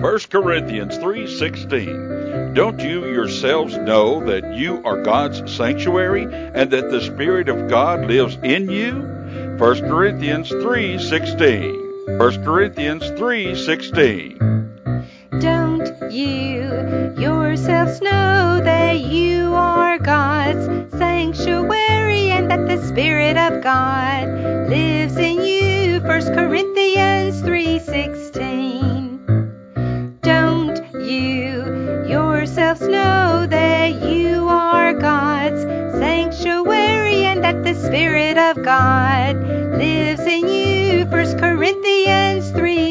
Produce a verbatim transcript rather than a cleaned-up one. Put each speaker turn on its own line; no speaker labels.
First Corinthians three sixteen. Don't you yourselves know that you are God's sanctuary and that the Spirit of God lives in you? First Corinthians three sixteen. First Corinthians three sixteen.
Don't you yourselves know that you are God's sanctuary and that the Spirit of God lives in you? First Corinthians three sixteen. Don't you yourselves know that you are God's sanctuary and that the Spirit of God lives in you? First Corinthians three